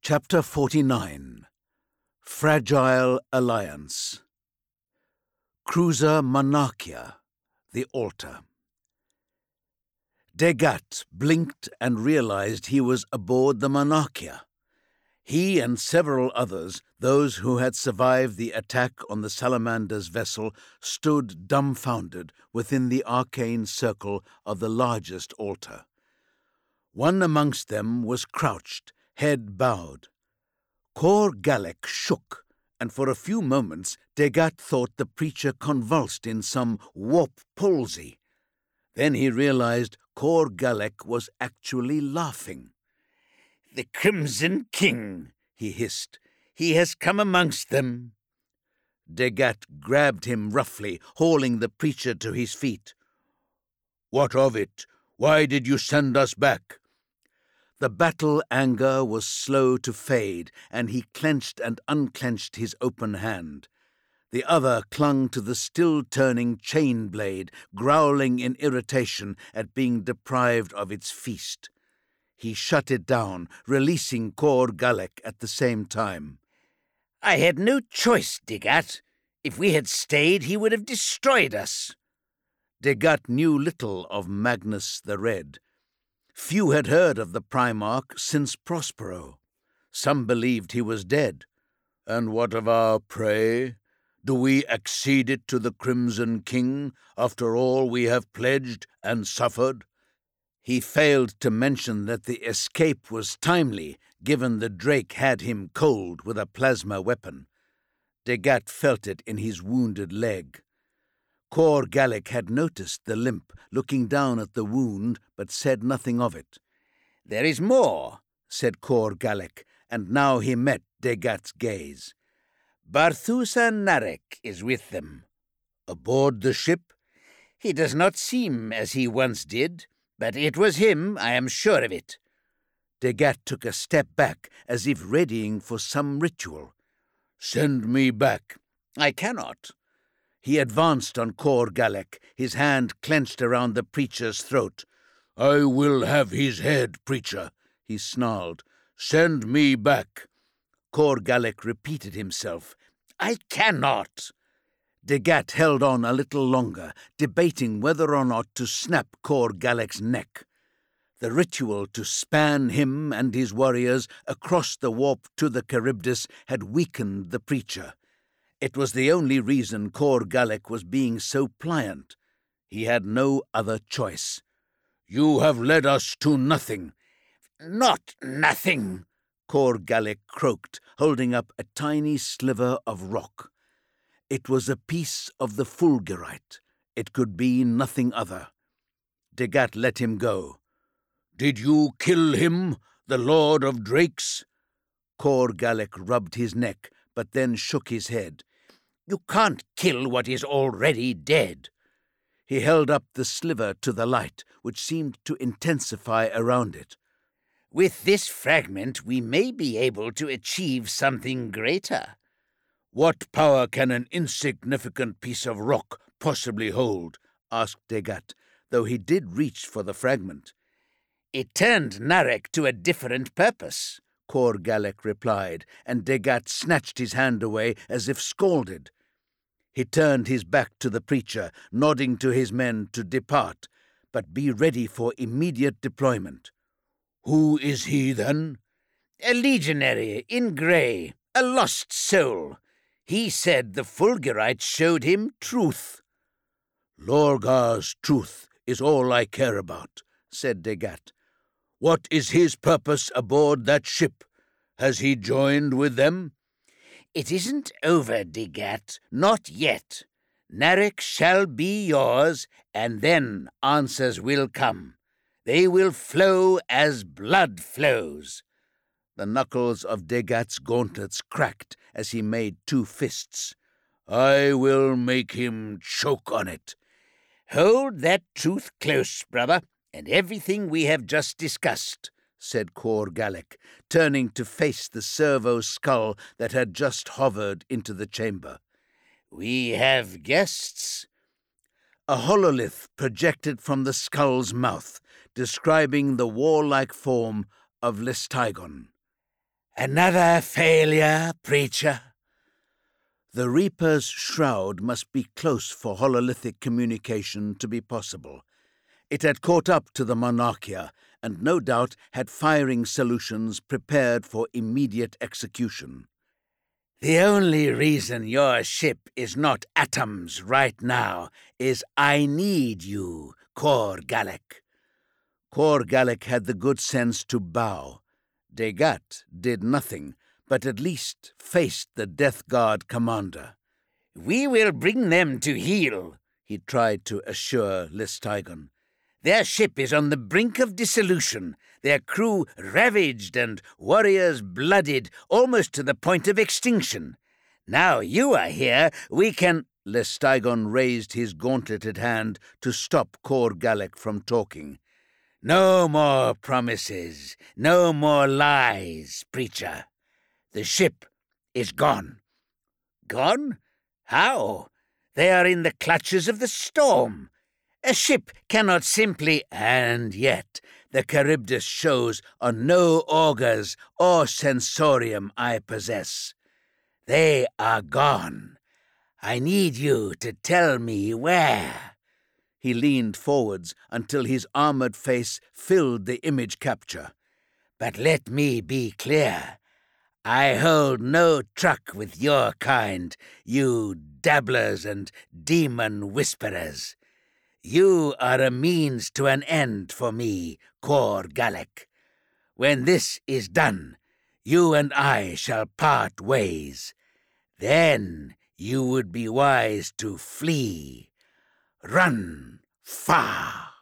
Chapter 49. Fragile Alliance. Cruiser Monarchia, the Altar. Degat blinked and realized he was aboard the Monarchia. He and several others, those who had survived the attack on the Salamander's vessel, stood dumbfounded within the arcane circle of the largest altar. One amongst them was crouched, head bowed. Cor Gallek shook, and for a few moments Degat thought the preacher convulsed in some warp palsy. Then he realized Cor Gallek was actually laughing. "The Crimson King," he hissed. "He has come amongst them." Degat grabbed him roughly, hauling the preacher to his feet. "What of it? Why did you send us back?" The battle anger was slow to fade, and he clenched and unclenched his open hand. The other clung to the still-turning chain blade, growling in irritation at being deprived of its feast. He shut it down, releasing Cor Gallek at the same time. "I had no choice, Degat. If we had stayed, he would have destroyed us." Degat knew little of Magnus the Red. Few had heard of the Primarch since Prospero. Some believed he was dead. "And what of our prey? Do we accede it to the Crimson King after all we have pledged and suffered?" He failed to mention that the escape was timely, given the Drake had him cold with a plasma weapon. Degat felt it in his wounded leg. Cor Gallek had noticed the limp, looking down at the wound, but said nothing of it. "There is more," said Cor Gallek, and now he met Degat's gaze. "Barthusa Narek is with them." "Aboard the ship?" "He does not seem as he once did, but it was him, I am sure of it." Degat took a step back, as if readying for some ritual. "Send me back." "I cannot." He advanced on Cor Gallek, his hand clenched around the preacher's throat. "I will have his head, preacher," he snarled. "Send me back." Cor Gallek repeated himself. "I cannot." Degat held on a little longer, debating whether or not to snap Cor Gallek's neck. The ritual to span him and his warriors across the warp to the Charybdis had weakened the preacher. It was the only reason Cor Gallek was being so pliant. He had no other choice. "You have led us to nothing." "Not nothing," Cor Gallek croaked, holding up a tiny sliver of rock. It was a piece of the fulgurite. It could be nothing other. Degat let him go. "Did you kill him, the Lord of Drakes?" Cor Gallek rubbed his neck, but then shook his head. "You can't kill what is already dead." He held up the sliver to the light, which seemed to intensify around it. "With this fragment, we may be able to achieve something greater." "What power can an insignificant piece of rock possibly hold?" asked Degat, though he did reach for the fragment. "It turned Narek to a different purpose," Cor Gallek replied, and Degat snatched his hand away as if scalded. He turned his back to the preacher, nodding to his men to depart, but be ready for immediate deployment. "Who is he, then?" "A legionary in grey, a lost soul. He said the fulgurite showed him truth." "Lorgar's truth is all I care about," said Degat. "What is his purpose aboard that ship? Has he joined with them?" "It isn't over, Degat. Not yet. Narek shall be yours, and then answers will come. They will flow as blood flows." The knuckles of Degat's gauntlets cracked as he made two fists. "I will make him choke on it." "Hold that truth close, brother, and everything we have just discussed," said Cor Gallek, turning to face the servo skull that had just hovered into the chamber. "We have guests." A hololith projected from the skull's mouth, describing the warlike form of Lestaigon. Another failure, preacher? The Reaper's shroud must be close for hololithic communication to be possible. It had caught up to the Monarchia, and no doubt had firing solutions prepared for immediate execution. The only reason your ship is not atoms right now is I need you, Cor Gallic. Cor Gallic had the good sense to bow. Degat did nothing, but at least faced the Death Guard commander. We will bring them to heel, he tried to assure Lesteigon. Their ship is on the brink of dissolution, their crew ravaged and warriors blooded almost to the point of extinction. Now you are here, we can— Lesteigon raised his gauntleted hand to stop Cor Gallic from talking. No more promises, no more lies, preacher. The ship is gone. Gone? How? They are in the clutches of the storm. A ship cannot simply— And yet the Charybdis shows on no augurs or sensorium I possess. They are gone. I need you to tell me where. He leaned forwards until his armored face filled the image capture. But let me be clear. I hold no truck with your kind, you dabblers and demon whisperers. You are a means to an end for me, Cor Gallic. When this is done, you and I shall part ways. Then you would be wise to flee. Run far.